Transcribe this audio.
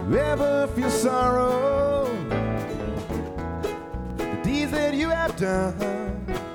you ever feel sorrow, the deeds that you have done,